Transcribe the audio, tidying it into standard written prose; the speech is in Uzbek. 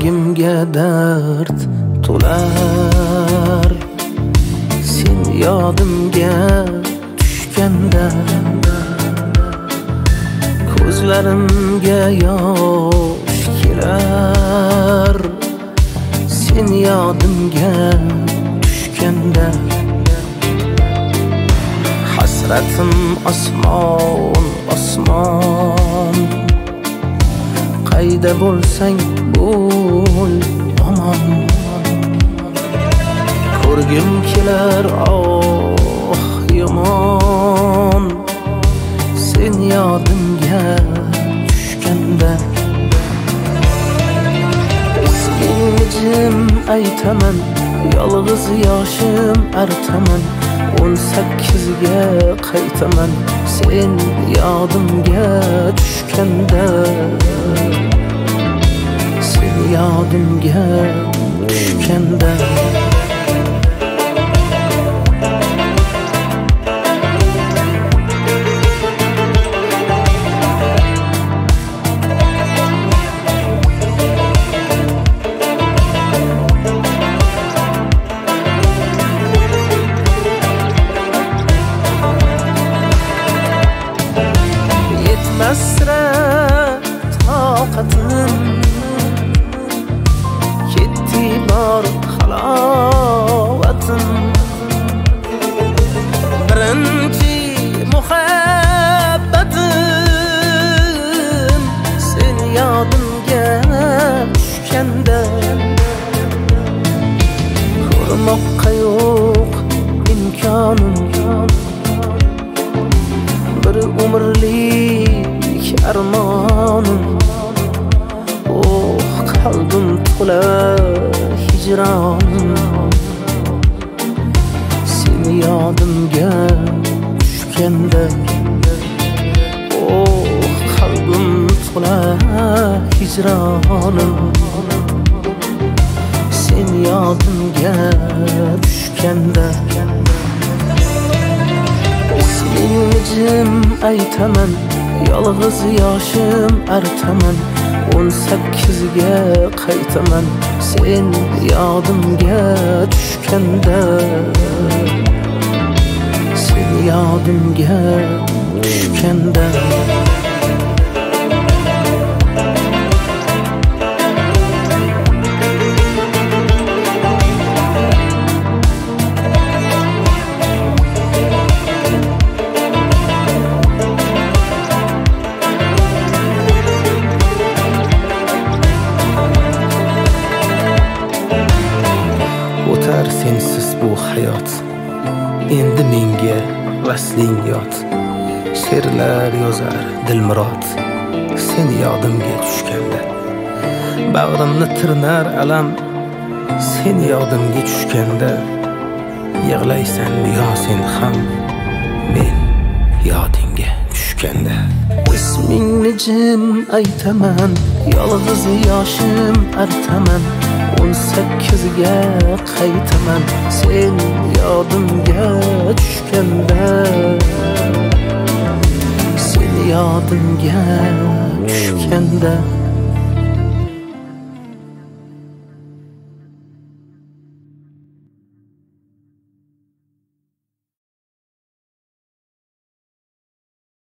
yuragimga dard to'lar. Sen yodimga tushganda ko'zlarimga yosh kelar. Sen yodimga tushganda hasratim osmon osmon. Qayda bo'lsang bo'l omon. Ko'rgim kelar oh yomon. Sen yodimga tushganda ismingni jim aytaman, yolg'iz yoshim artaman. 18ga qaytaman sen yodimga tushganda. Sen yodimga tushganda asra toqatim ketdi bor halovatim. Birinchi muhabbatim sen yodimga tushganda. Ko'rmoqqa yo'q imkonim, bir umrlik armonim. Oh qalbim to'la hijronim. Sen yodimga tushganda. Oh qalbim to'la hijronim. Sen yodimga tushganda ismingni jim aytaman, yolg'iz yoshim artaman. 18ga qaytaman sen yodimga tushganda. Sen yodimga tushganda o'tar sensiz bu hayot. Endi menga vasling yot. She'rlar yozar dilmurod sen yodimga tushganda. Bag'rimni tirnar alam sen yodimga tushganda. Yig'laysan yo sen ham men yodingga tushganda. Ismingni jim aytaman, yolg'iz yoshim artaman. 18ga qaytaman sen yodimga tushganda. Sen yodimga tushganda.